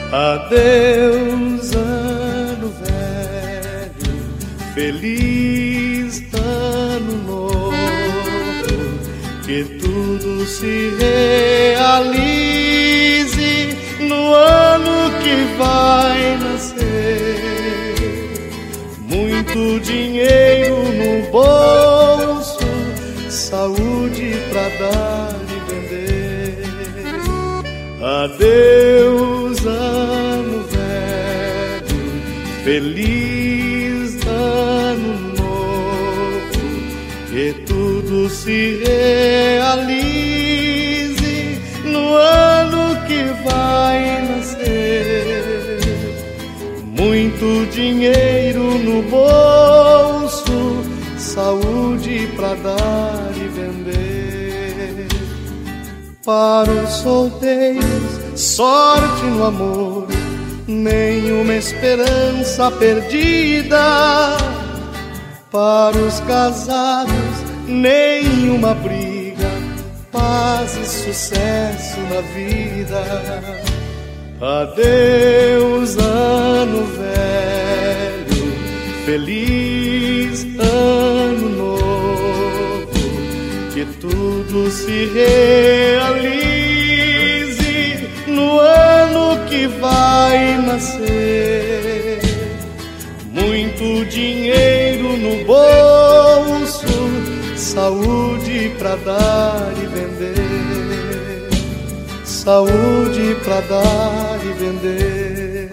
Adeus, ano velho, feliz ano novo, que tudo se realize no ano que vai nascer. Muito dinheiro no bolso, saúde pra dar e vender. Adeus, ano velho, feliz ano novo, que tudo se realize no ano que vai nascer. Muito dinheiro no bolso, saúde pra dar e vender. Para os solteiros, sorte no amor, nenhuma esperança perdida. Para os casados, nenhuma briga, paz e sucesso na vida. Adeus, ano velho, feliz ano novo, que tudo se realize no ano que vai nascer. Muito dinheiro no bolso, saúde pra dar e vender. Saúde pra dar e vender.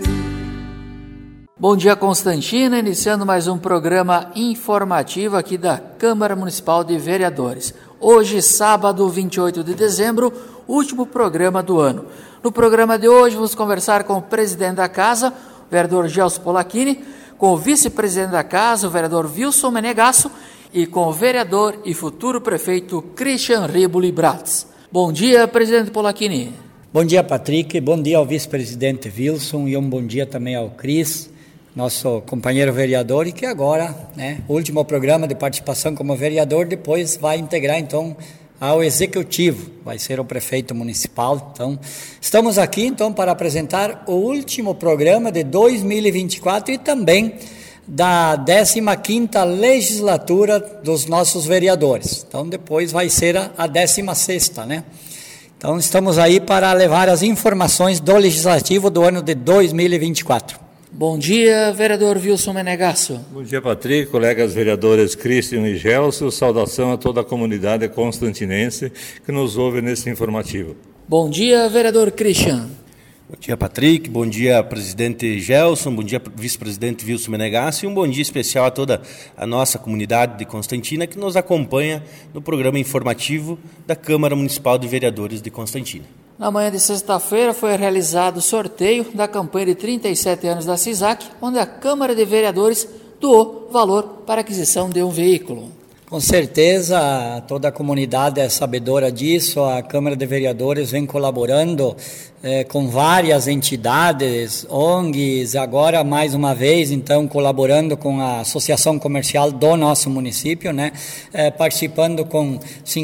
Bom dia, Constantina, iniciando mais um programa informativo aqui da Câmara Municipal de Vereadores. Hoje, sábado, 28 de dezembro, último programa do ano. No programa de hoje, vamos conversar com o presidente da Casa, o vereador Gelson Polacchini, com o vice-presidente da Casa, o vereador Wilson Menegasso, e com o vereador e futuro prefeito Christian Riboli Bratz. Bom dia, presidente Polacchini. Bom dia, Patrick. Bom dia ao vice-presidente Wilson e um bom dia também ao Cris, nosso companheiro vereador, e que agora, o último programa de participação como vereador, depois vai integrar, então, ao executivo, vai ser o prefeito municipal. Então, estamos aqui, então, para apresentar o último programa de 2024 e também da 15ª legislatura dos nossos vereadores. Então, depois vai ser a 16ª, né? Então, estamos aí para levar as informações do legislativo do ano de 2024. Bom dia, vereador Wilson Menegasso. Bom dia, Patrick, colegas vereadores Christian e Gelson. Saudação a toda a comunidade constantinense que nos ouve nesse informativo. Bom dia, vereador Christian. Bom dia, Patrick. Bom dia, presidente Gelson. Bom dia, vice-presidente Wilson Menegasso. E um bom dia especial a toda a nossa comunidade de Constantina que nos acompanha no programa informativo da Câmara Municipal de Vereadores de Constantina. Na manhã de sexta-feira foi realizado o sorteio da campanha de 37 anos da CISAC, onde a Câmara de Vereadores doou valor para a aquisição de um veículo. Com certeza, toda a comunidade é sabedora disso. A Câmara de Vereadores vem colaborando com várias entidades, ONGs, agora mais uma vez, então, colaborando com a Associação Comercial do nosso município, participando com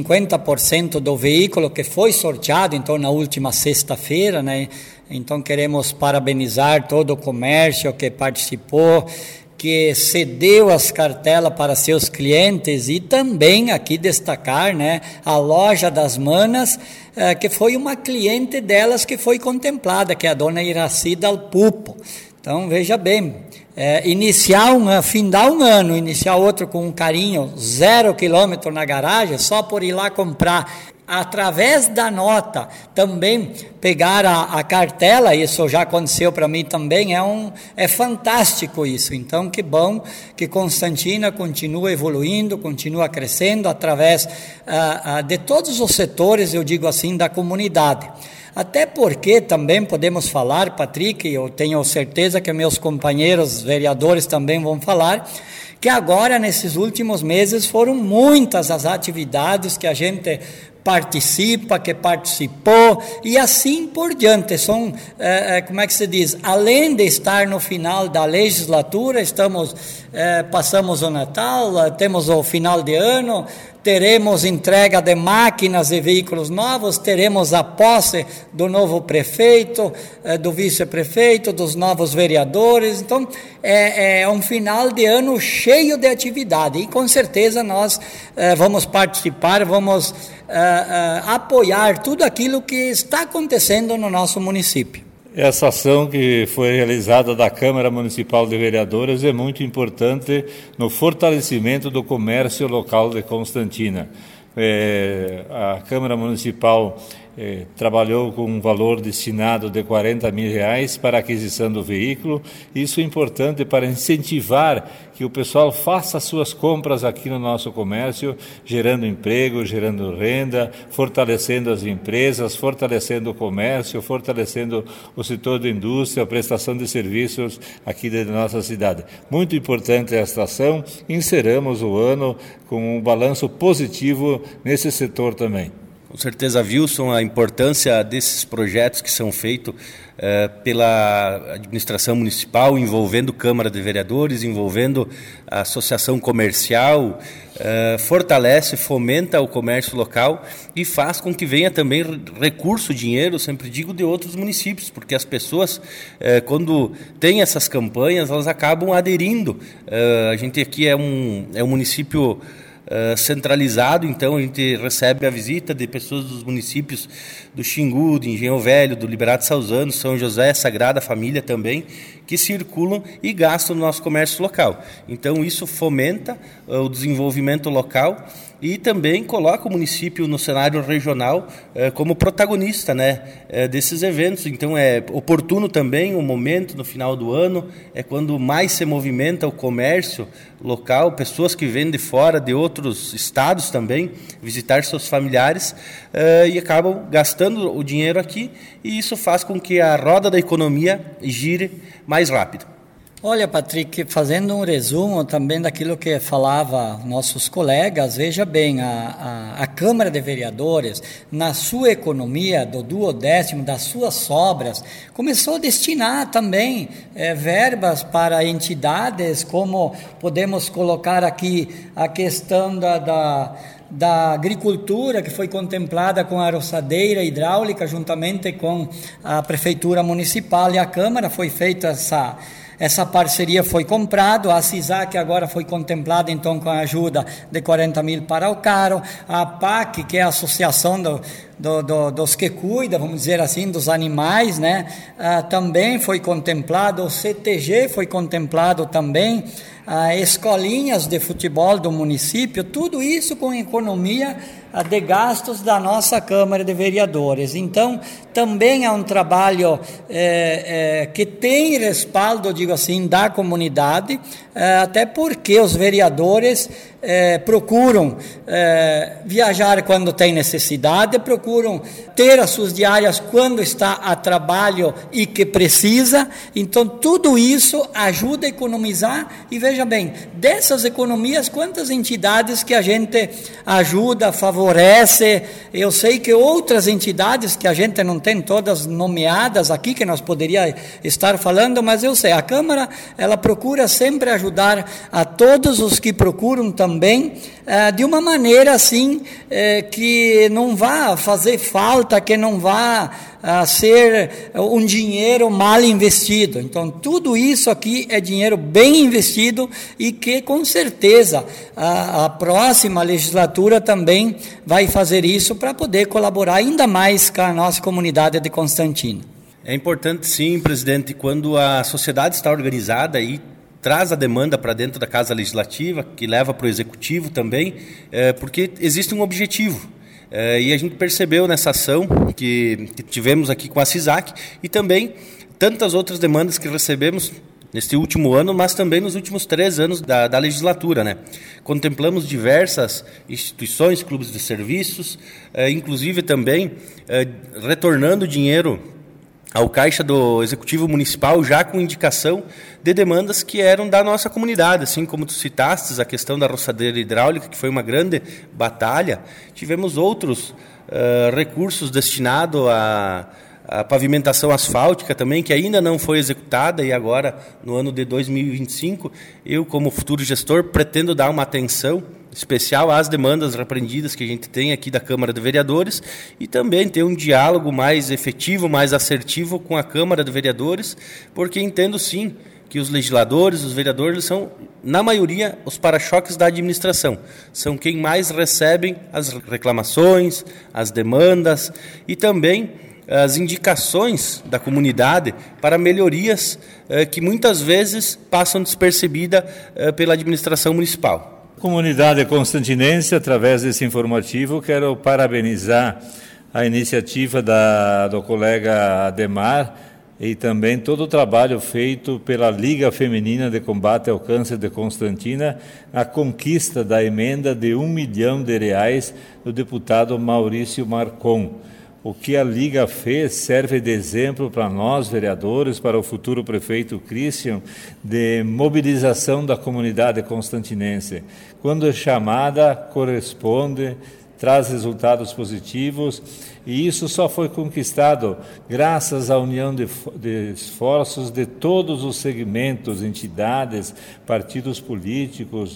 50% do veículo que foi sorteado, então, na última sexta-feira, Então, queremos parabenizar todo o comércio que participou, que cedeu as cartelas para seus clientes, e também aqui destacar, a Loja das Manas, que foi uma cliente delas que foi contemplada, que é a dona Iraci Dalpupo. Então, veja bem, findar um ano, iniciar outro com um carinho, 0 quilômetro na garagem, só por ir lá comprar, através da nota, também pegar a cartela. Isso já aconteceu para mim também, é fantástico isso. Então, que bom que Constantina continua evoluindo, continua crescendo, através de todos os setores, eu digo assim, da comunidade. Até porque também podemos falar, Patrick, eu tenho certeza que meus companheiros vereadores também vão falar, que agora, nesses últimos meses, foram muitas as atividades que a gente participa, que participou, e assim por diante. São, além de estar no final da legislatura, passamos o Natal, temos o final de ano, teremos entrega de máquinas e veículos novos, teremos a posse do novo prefeito, do vice-prefeito, dos novos vereadores. Então, é um final de ano cheio de atividade e com certeza nós vamos participar, vamos apoiar tudo aquilo que está acontecendo no nosso município. Essa ação que foi realizada da Câmara Municipal de Vereadores é muito importante no fortalecimento do comércio local de Constantina. A Câmara Municipal trabalhou com um valor destinado de R$40 mil para a aquisição do veículo. Isso é importante para incentivar que o pessoal faça suas compras aqui no nosso comércio, gerando emprego, gerando renda, fortalecendo as empresas, fortalecendo o comércio, fortalecendo o setor da indústria, a prestação de serviços aqui da nossa cidade. Muito importante esta ação. Encerramos o ano com um balanço positivo nesse setor também. Com certeza, Wilson, a importância desses projetos que são feitos pela administração municipal, envolvendo Câmara de Vereadores, envolvendo a associação comercial, fortalece, fomenta o comércio local e faz com que venha também recurso, dinheiro, sempre digo, de outros municípios, porque as pessoas, quando têm essas campanhas, elas acabam aderindo. A gente aqui é um município centralizado, então a gente recebe a visita de pessoas dos municípios do Xingu, de Engenho Velho, do Liberato Salzano, São José, Sagrada Família também, que circulam e gastam no nosso comércio local. Então isso fomenta o desenvolvimento local e também coloca o município no cenário regional como protagonista, né, desses eventos. Então é oportuno também o momento no final do ano, é quando mais se movimenta o comércio local, pessoas que vêm de fora, de outros estados também, visitar seus familiares e acabam gastando o dinheiro aqui, e isso faz com que a roda da economia gire mais rápido. Olha, Patrick, fazendo um resumo também daquilo que falava nossos colegas, veja bem, a Câmara de Vereadores, na sua economia, do 12º, das suas sobras, começou a destinar também verbas para entidades, como podemos colocar aqui a questão da agricultura, que foi contemplada com a roçadeira hidráulica, juntamente com a Prefeitura Municipal e a Câmara, foi feita essa parceria, foi comprado, a CISAC agora foi contemplada então com a ajuda de R$40 mil para o caro, a APAC, que é a associação dos que cuida, vamos dizer assim, dos animais, né? Também foi contemplado, o CTG foi contemplado também, escolinhas de futebol do município, tudo isso com economia de gastos da nossa Câmara de Vereadores. Então, também é um trabalho que tem respaldo, digo assim, da comunidade, até porque os vereadores procuram viajar quando tem necessidade, procuram ter as suas diárias quando está a trabalho e que precisa. Então, tudo isso ajuda a economizar e veja bem, dessas economias, quantas entidades que a gente ajuda, favorece. Eu sei que outras entidades que a gente não tem todas nomeadas aqui, que nós poderíamos estar falando, mas eu sei, a Câmara, ela procura sempre ajudar a todos os que procuram também, de uma maneira assim, que não vá fazer falta, que não vá ser um dinheiro mal investido. Então, tudo isso aqui é dinheiro bem investido e que, com certeza, a próxima legislatura também vai fazer isso para poder colaborar ainda mais com a nossa comunidade de Constantina. É importante, sim, presidente, quando a sociedade está organizada e traz a demanda para dentro da Casa Legislativa, que leva para o Executivo também, porque existe um objetivo. E a gente percebeu nessa ação que tivemos aqui com a CISAC e também tantas outras demandas que recebemos neste último ano, mas também nos últimos 3 anos da legislatura, né? Contemplamos diversas instituições, clubes de serviços, inclusive também retornando dinheiro ao Caixa do Executivo Municipal, já com indicação de demandas que eram da nossa comunidade, assim como tu citastes, a questão da roçadeira hidráulica, que foi uma grande batalha. Tivemos outros recursos destinados a pavimentação asfáltica também, que ainda não foi executada, e agora, no ano de 2025, eu, como futuro gestor, pretendo dar uma atenção especial às demandas repreendidas que a gente tem aqui da Câmara de Vereadores e também ter um diálogo mais efetivo, mais assertivo com a Câmara de Vereadores, porque entendo sim que os legisladores, os vereadores são, na maioria, os para-choques da administração. São quem mais recebem as reclamações, as demandas e também as indicações da comunidade para melhorias que muitas vezes passam despercebidas pela administração municipal. Comunidade constantinense, através desse informativo, quero parabenizar a iniciativa do colega Ademar e também todo o trabalho feito pela Liga Feminina de Combate ao Câncer de Constantina, a conquista da emenda de R$1 milhão do deputado Maurício Marcon. O que a Liga fez serve de exemplo para nós, vereadores, para o futuro prefeito Christian, de mobilização da comunidade constantinense. Quando é chamada, corresponde, traz resultados positivos, e isso só foi conquistado graças à união de esforços de todos os segmentos, entidades, partidos políticos,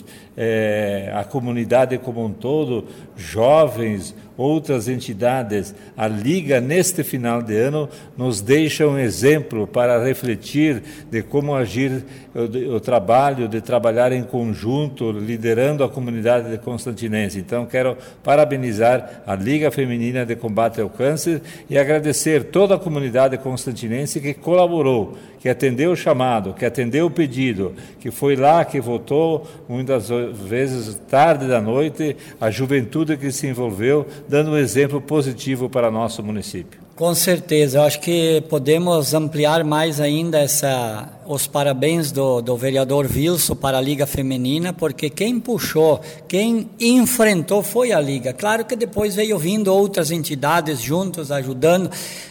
a comunidade como um todo, jovens, outras entidades. A Liga, neste final de ano, nos deixa um exemplo para refletir de como agir o trabalho, de trabalhar em conjunto, liderando a comunidade de constantinense. Então, quero parabenizar a Liga Feminina de Combate ao Câncer e agradecer toda a comunidade constantinense que colaborou, que atendeu o chamado, que atendeu o pedido, que foi lá, que votou, muitas vezes tarde da noite, a juventude que se envolveu, dando um exemplo positivo para nosso município. Com certeza, eu acho que podemos ampliar mais ainda os parabéns do vereador Wilson para a Liga Feminina, porque quem puxou, quem enfrentou foi a Liga. Claro que depois veio vindo outras entidades juntos, ajudando,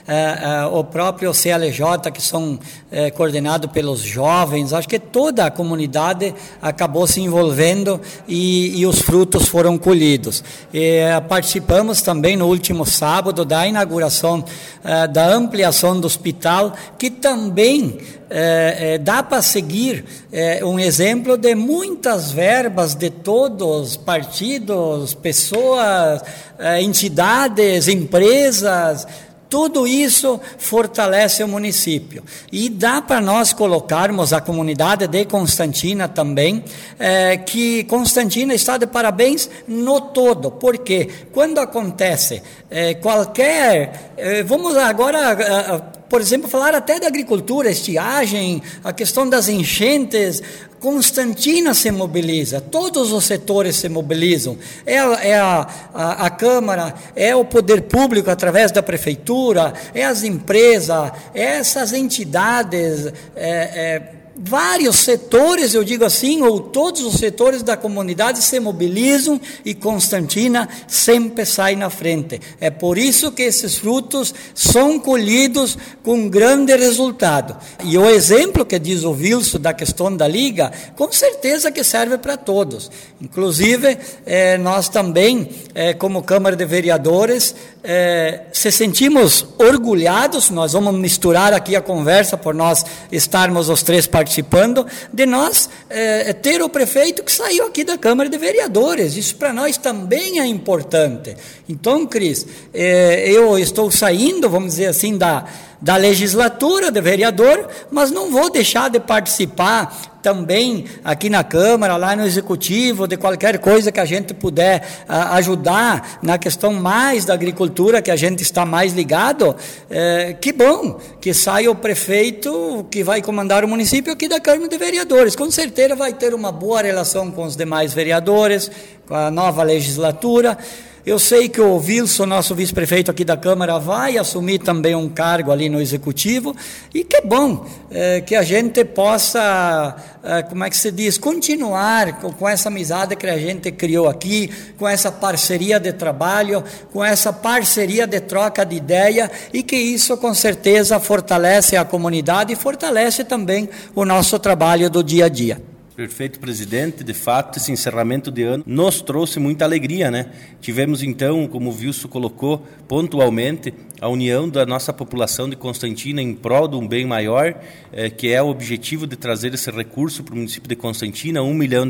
o próprio CLJ, que são coordenados pelos jovens. Acho que toda a comunidade acabou se envolvendo e os frutos foram colhidos. Participamos também no último sábado da inauguração da ampliação do hospital, que também dá para seguir um exemplo de muitas verbas de todos, partidos, pessoas, entidades, empresas. Tudo isso fortalece o município. E dá para nós colocarmos a comunidade de Constantina também, que Constantina está de parabéns no todo, porque quando acontece qualquer... vamos agora, por exemplo, falar até da agricultura, estiagem, a questão das enchentes. Constantina se mobiliza, todos os setores se mobilizam, a Câmara, é o poder público através da Prefeitura, é as empresas, é essas entidades, vários setores, eu digo assim, ou todos os setores da comunidade se mobilizam e Constantina sempre sai na frente. É por isso que esses frutos são colhidos com grande resultado. E o exemplo que diz o Wilson da questão da Liga, com certeza que serve para todos. Inclusive, nós também, como Câmara de Vereadores, se sentimos orgulhados, nós vamos misturar aqui a conversa por nós estarmos os três participando, de nós ter o prefeito que saiu aqui da Câmara de Vereadores. Isso para nós também é importante. Então, Cris, eu estou saindo, vamos dizer assim, da legislatura de vereador, mas não vou deixar de participar também aqui na Câmara, lá no Executivo, de qualquer coisa que a gente puder ajudar na questão mais da agricultura, que a gente está mais ligado. Que bom que saia o prefeito que vai comandar o município aqui da Câmara de Vereadores. Com certeza vai ter uma boa relação com os demais vereadores, com a nova legislatura. Eu sei que o Wilson, nosso vice-prefeito aqui da Câmara, vai assumir também um cargo ali no Executivo, e que bom que a gente possa, como é que se diz, continuar com essa amizade que a gente criou aqui, com essa parceria de trabalho, com essa parceria de troca de ideia, e que isso com certeza fortalece a comunidade e fortalece também o nosso trabalho do dia a dia. Perfeito, presidente. De fato, esse encerramento de ano nos trouxe muita alegria, né? Tivemos, então, como o Wilson colocou pontualmente, a união da nossa população de Constantina em prol de um bem maior, que é o objetivo de trazer esse recurso para o município de Constantina, R$1 milhão,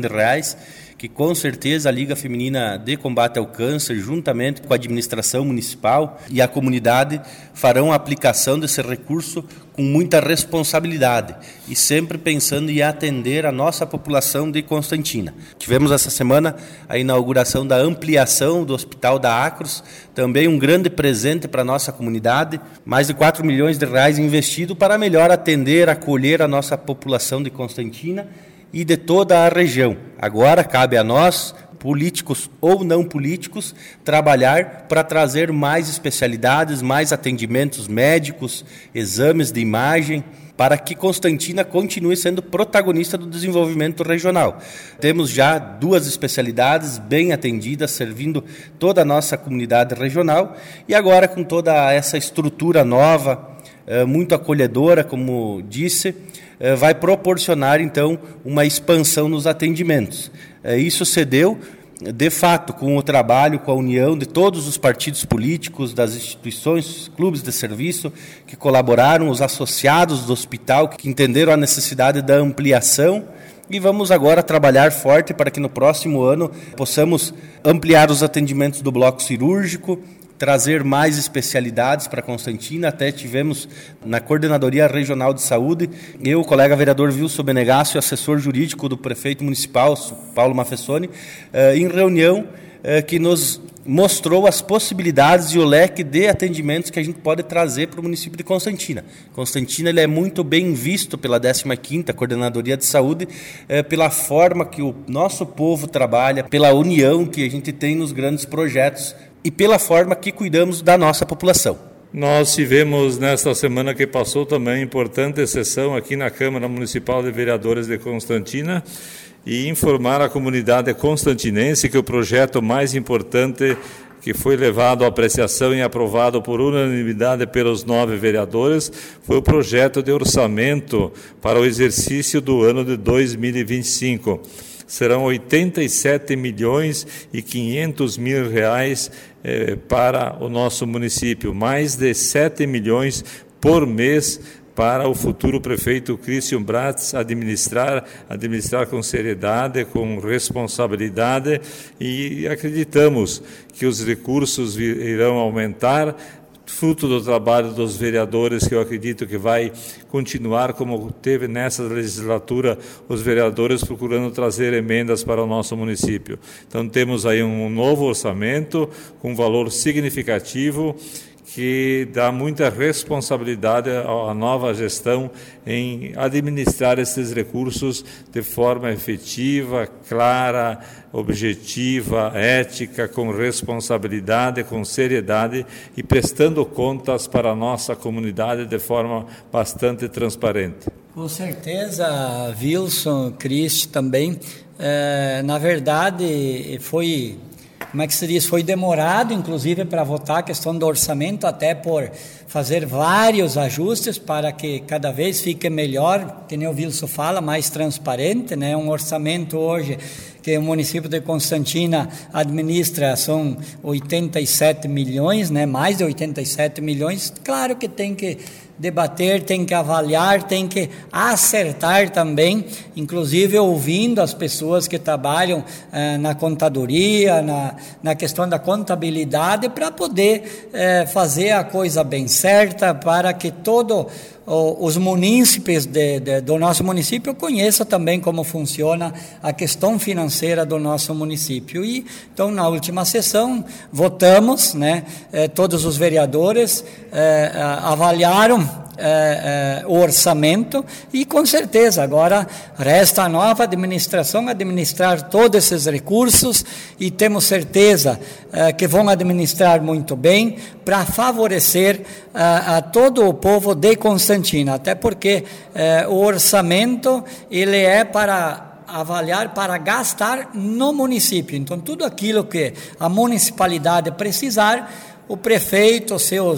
que com certeza a Liga Feminina de Combate ao Câncer, juntamente com a administração municipal e a comunidade, farão a aplicação desse recurso com muita responsabilidade e sempre pensando em atender a nossa população de Constantina. Tivemos essa semana a inauguração da ampliação do Hospital da Acros, também um grande presente para a nossa comunidade, mais de R$4 milhões investido para melhor atender, acolher a nossa população de Constantina e de toda a região. Agora cabe a nós, políticos ou não políticos, trabalhar para trazer mais especialidades, mais atendimentos médicos, exames de imagem, para que Constantina continue sendo protagonista do desenvolvimento regional. Temos já 2 especialidades bem atendidas, servindo toda a nossa comunidade regional, e agora com toda essa estrutura nova, muito acolhedora, como disse, vai proporcionar, então, uma expansão nos atendimentos. Isso se deu, de fato, com o trabalho, com a união de todos os partidos políticos, das instituições, clubes de serviço que colaboraram, os associados do hospital que entenderam a necessidade da ampliação, e vamos agora trabalhar forte para que no próximo ano possamos ampliar os atendimentos do bloco cirúrgico, trazer mais especialidades para Constantina. Até tivemos na Coordenadoria Regional de Saúde, eu, o colega vereador Wilson Menegasso, assessor jurídico do prefeito municipal, Paulo Maffessoni, em reunião que nos mostrou as possibilidades e o leque de atendimentos que a gente pode trazer para o município de Constantina. Constantina ele é muito bem visto pela 15ª Coordenadoria de Saúde, pela forma que o nosso povo trabalha, pela união que a gente tem nos grandes projetos e pela forma que cuidamos da nossa população. Nós tivemos, nesta semana que passou, também importante sessão aqui na Câmara Municipal de Vereadores de Constantina e informar a comunidade constantinense que o projeto mais importante que foi levado à apreciação e aprovado por unanimidade pelos 9 vereadores foi o projeto de orçamento para o exercício do ano de 2025. Serão 87 milhões e 500 mil reais para o nosso município, mais de 7 milhões por mês para o futuro prefeito Christian Bratz administrar com seriedade, com responsabilidade, e acreditamos que os recursos irão aumentar, fruto do trabalho dos vereadores, que eu acredito que vai continuar como teve nessa legislatura, os vereadores procurando trazer emendas para o nosso município. Então temos aí um novo orçamento com valor significativo, que dá muita responsabilidade à nova gestão em administrar esses recursos de forma efetiva, clara, objetiva, ética, com responsabilidade, com seriedade e prestando contas para a nossa comunidade de forma bastante transparente. Com certeza, Wilson, Cristi também. Na verdade, foi... Como é que se diz? Foi demorado, inclusive, para votar a questão do orçamento, até por fazer vários ajustes para que cada vez fique melhor, que nem o Wilson fala, mais transparente, né? Um orçamento hoje que o município de Constantina administra são 87 milhões, né? Mais de 87 milhões. Claro que tem que debater, tem que avaliar, tem que acertar também, inclusive ouvindo as pessoas que trabalham na contadoria, na questão da contabilidade, para poder fazer a coisa bem certa, para que todos os munícipes do nosso município conheçam também como funciona a questão financeira do nosso município. E então, na última sessão, votamos, né, todos os vereadores avaliaram o orçamento e, com certeza, agora resta a nova administração administrar todos esses recursos e temos certeza que vão administrar muito bem para favorecer a todo o povo de Constantina, até porque o orçamento ele é para avaliar, para gastar no município. Então, tudo aquilo que a municipalidade precisar, o prefeito, seus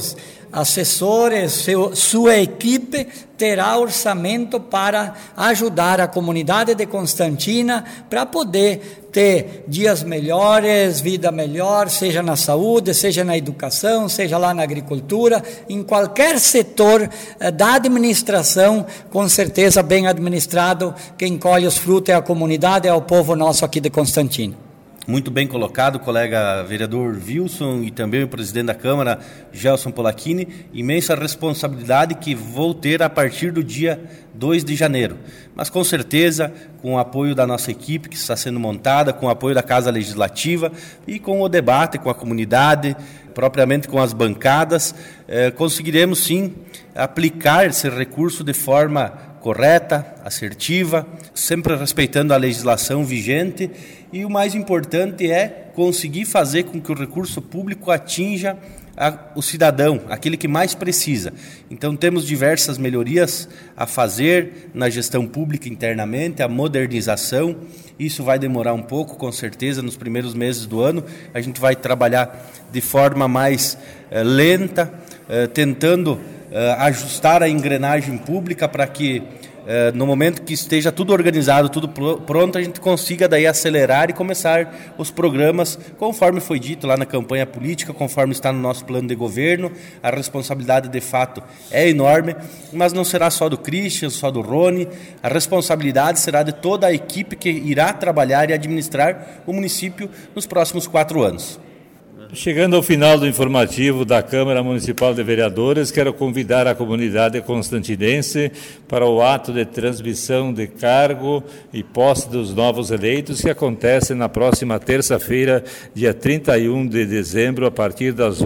assessores, sua equipe terá orçamento para ajudar a comunidade de Constantina para poder ter dias melhores, vida melhor, seja na saúde, seja na educação, seja lá na agricultura, em qualquer setor da administração, com certeza bem administrado, quem colhe os frutos é a comunidade, é o povo nosso aqui de Constantina. Muito bem colocado, colega vereador Wilson e também o presidente da Câmara, Gelson Polacchini. Imensa responsabilidade que vou ter a partir do dia 2 de janeiro. Mas com certeza, com o apoio da nossa equipe que está sendo montada, com o apoio da Casa Legislativa e com o debate com a comunidade, propriamente com as bancadas, conseguiremos sim aplicar esse recurso de forma correta, assertiva, sempre respeitando a legislação vigente, e o mais importante é conseguir fazer com que o recurso público atinja o cidadão, aquele que mais precisa. Então temos diversas melhorias a fazer na gestão pública internamente, a modernização. Isso vai demorar um pouco, com certeza, nos primeiros meses do ano. A gente vai trabalhar de forma mais lenta, tentando ajustar a engrenagem pública para que no momento que esteja tudo organizado, tudo pronto, a gente consiga daí acelerar e começar os programas conforme foi dito lá na campanha política, conforme está no nosso plano de governo. A responsabilidade de fato é enorme, mas não será só do Christian, só do Rony, a responsabilidade será de toda a equipe que irá trabalhar e administrar o município nos próximos 4 anos. Chegando ao final do informativo da Câmara Municipal de Vereadores, quero convidar a comunidade constantinense para o ato de transmissão de cargo e posse dos novos eleitos, que acontece na próxima terça-feira, dia 31 de dezembro, a partir das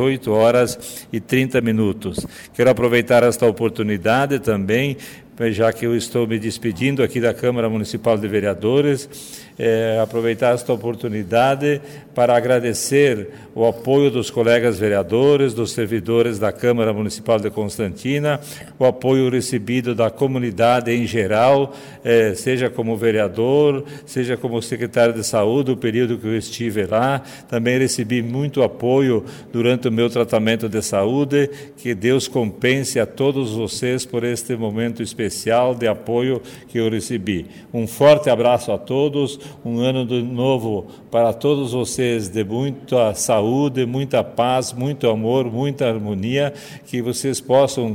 8h30. Quero aproveitar esta oportunidade também, já que eu estou me despedindo aqui da Câmara Municipal de Vereadores, aproveitar esta oportunidade para agradecer o apoio dos colegas vereadores, dos servidores da Câmara Municipal de Constantina, o apoio recebido da comunidade em geral, seja como vereador, seja como secretário de saúde, o período que eu estive lá. Também recebi muito apoio durante o meu tratamento de saúde. Que Deus compense a todos vocês por este momento especial de apoio que eu recebi. Um forte abraço a todos, um ano novo para todos vocês de muita saúde, muita paz, muito amor, muita harmonia, que vocês possam,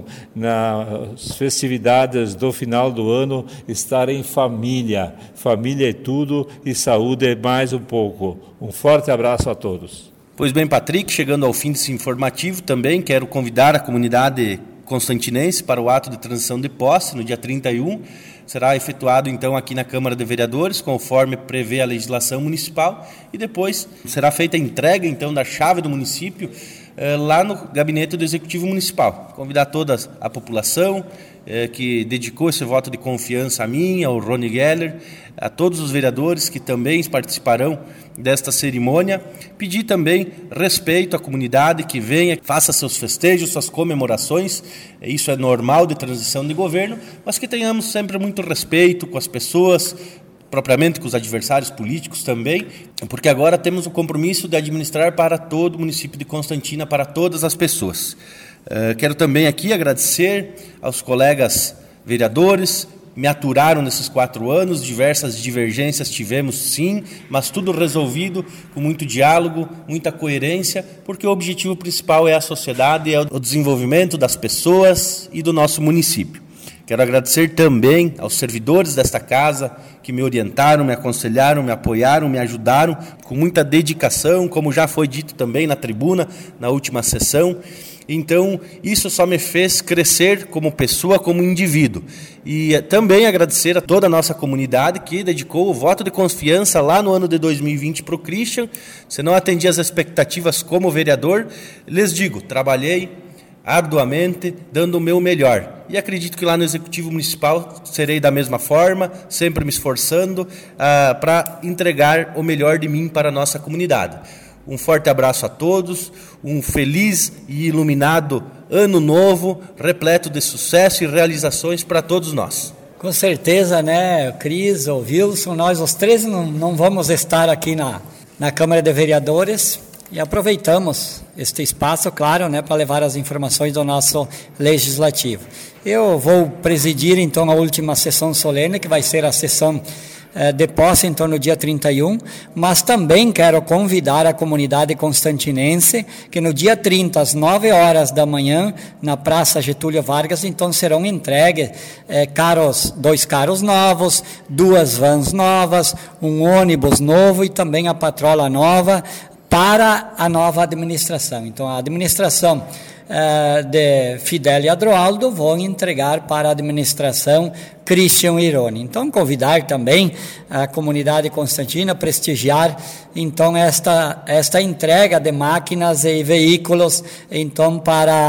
nas festividades do final do ano, estar em família. Família é tudo e saúde é mais um pouco. Um forte abraço a todos. Pois bem, Patrick, chegando ao fim desse informativo, também quero convidar a comunidade constantinense para o ato de transição de posse no dia 31. Será efetuado então aqui na Câmara de Vereadores, conforme prevê a legislação municipal, e depois será feita a entrega então da chave do município lá no gabinete do Executivo Municipal. Convidar toda a população que dedicou esse voto de confiança a mim, ao Rony Geller, a todos os vereadores que também participarão desta cerimônia. Pedir também respeito à comunidade que venha, faça seus festejos, suas comemorações. Isso é normal de transição de governo, mas que tenhamos sempre muito respeito com as pessoas, propriamente com os adversários políticos também, porque agora temos o compromisso de administrar para todo o município de Constantina, para todas as pessoas. Quero também aqui agradecer aos colegas vereadores, me aturaram nesses 4 anos, diversas divergências tivemos sim, mas tudo resolvido com muito diálogo, muita coerência, porque o objetivo principal é a sociedade, é o desenvolvimento das pessoas e do nosso município. Quero agradecer também aos servidores desta casa que me orientaram, me aconselharam, me apoiaram, me ajudaram com muita dedicação, como já foi dito também na tribuna, na última sessão. Então, isso só me fez crescer como pessoa, como indivíduo. E também agradecer a toda a nossa comunidade que dedicou o voto de confiança lá no ano de 2020 para o Christian. Se não atendi às expectativas como vereador, lhes digo, trabalhei arduamente, dando o meu melhor. E acredito que lá no Executivo Municipal serei da mesma forma, sempre me esforçando para entregar o melhor de mim para a nossa comunidade. Um forte abraço a todos, um feliz e iluminado ano novo, repleto de sucesso e realizações para todos nós. Com certeza, né, Cris, o Wilson, nós os três não vamos estar aqui na Câmara de Vereadores, E aproveitamos este espaço, claro, né, para levar as informações do nosso Legislativo. Eu vou presidir, então, a última sessão solene, que vai ser a sessão de posse, então, no dia 31, mas também quero convidar a comunidade constantinense que no dia 30, às 9 horas da manhã, na Praça Getúlio Vargas, então, serão entregues 2 carros novos, 2 vans novas, um ônibus novo e também a patrola nova para a nova administração. Então, a administração de Fidel e Adroaldo vão entregar para a administração Christian Ironi. Então, convidar também a comunidade constantina a prestigiar, então, esta entrega de máquinas e veículos, então,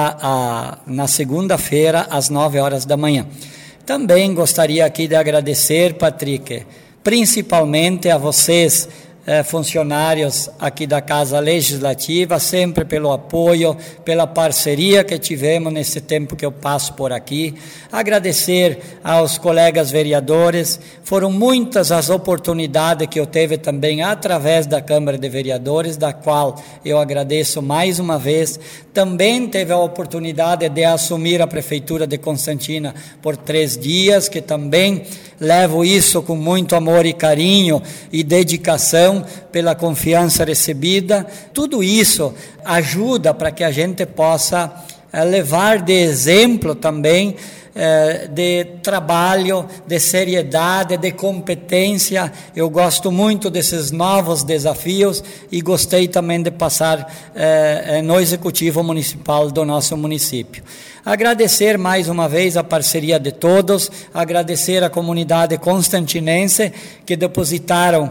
na segunda-feira, às 9 horas da manhã. Também gostaria aqui de agradecer, Patrick, principalmente a vocês, funcionários aqui da Casa Legislativa, sempre pelo apoio, pela parceria que tivemos nesse tempo que eu passo por aqui. Agradecer aos colegas vereadores, foram muitas as oportunidades que eu tive também através da Câmara de Vereadores, da qual eu agradeço mais uma vez. Também teve a oportunidade de assumir a Prefeitura de Constantina por 3 dias, que também levo isso com muito amor e carinho e dedicação pela confiança recebida. Tudo isso ajuda para que a gente possa levar de exemplo também de trabalho, de seriedade, de competência. Eu gosto muito desses novos desafios e gostei também de passar no Executivo Municipal do nosso município. Agradecer mais uma vez a parceria de todos, agradecer a comunidade constantinense que depositaram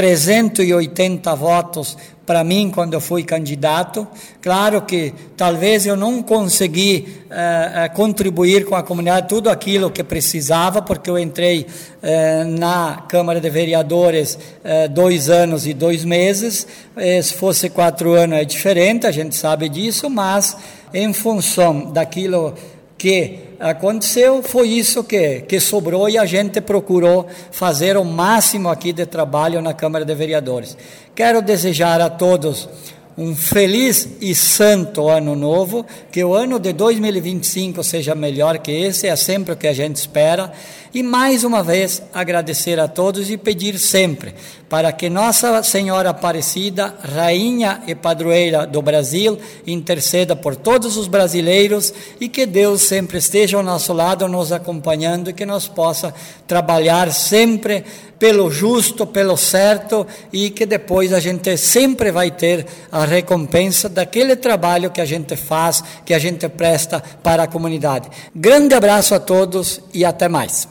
380 votos para mim quando eu fui candidato. Claro que talvez eu não consegui contribuir com a comunidade tudo aquilo que precisava, porque eu entrei na Câmara de Vereadores 2 anos e 2 meses, se fosse 4 anos é diferente, a gente sabe disso, mas em função daquilo que aconteceu, foi isso que sobrou e a gente procurou fazer o máximo aqui de trabalho na Câmara de Vereadores. Quero desejar a todos um feliz e santo ano novo, que o ano de 2025 seja melhor que esse, é sempre o que a gente espera. E mais uma vez agradecer a todos e pedir sempre para que Nossa Senhora Aparecida, Rainha e Padroeira do Brasil, interceda por todos os brasileiros e que Deus sempre esteja ao nosso lado, nos acompanhando, e que nós possa trabalhar sempre pelo justo, pelo certo, e que depois a gente sempre vai ter a recompensa daquele trabalho que a gente faz, que a gente presta para a comunidade. Grande abraço a todos e até mais.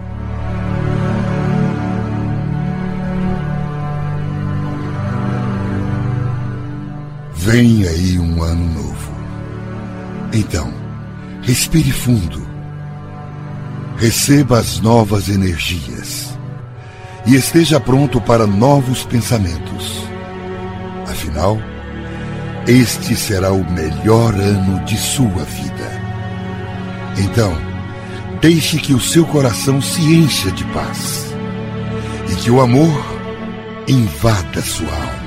Vem aí um ano novo. Então, respire fundo. Receba as novas energias. E esteja pronto para novos pensamentos. Afinal, este será o melhor ano de sua vida. Então, deixe que o seu coração se encha de paz. E que o amor invada sua alma.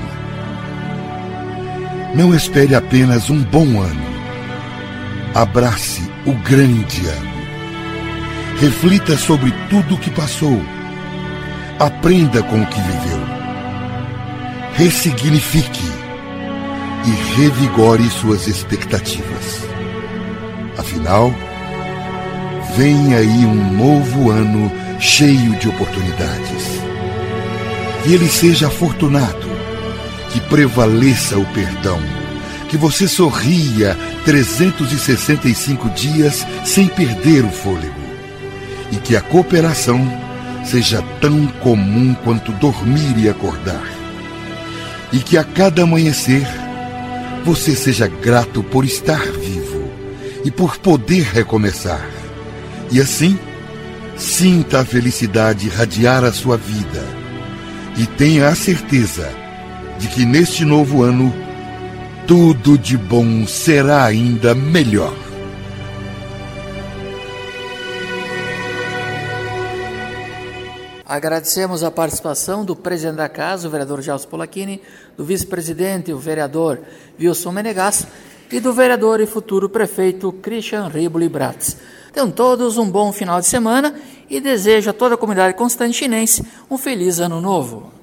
Não espere apenas um bom ano. Abrace o grande ano. Reflita sobre tudo o que passou. Aprenda com o que viveu. Ressignifique e revigore suas expectativas. Afinal, vem aí um novo ano cheio de oportunidades. Que ele seja afortunado. Que prevaleça o perdão, que você sorria 365 dias sem perder o fôlego, e que a cooperação seja tão comum quanto dormir e acordar, e que a cada amanhecer você seja grato por estar vivo e por poder recomeçar, e assim sinta a felicidade irradiar a sua vida, e tenha a certeza de que neste novo ano, tudo de bom será ainda melhor. Agradecemos a participação do presidente da Casa, o vereador Gelson Polacchini, do vice-presidente, o vereador Wilson Menegasso, e do vereador e futuro prefeito Christian Riboli Bratz. Tenham todos um bom final de semana e desejo a toda a comunidade constantinense um feliz ano novo.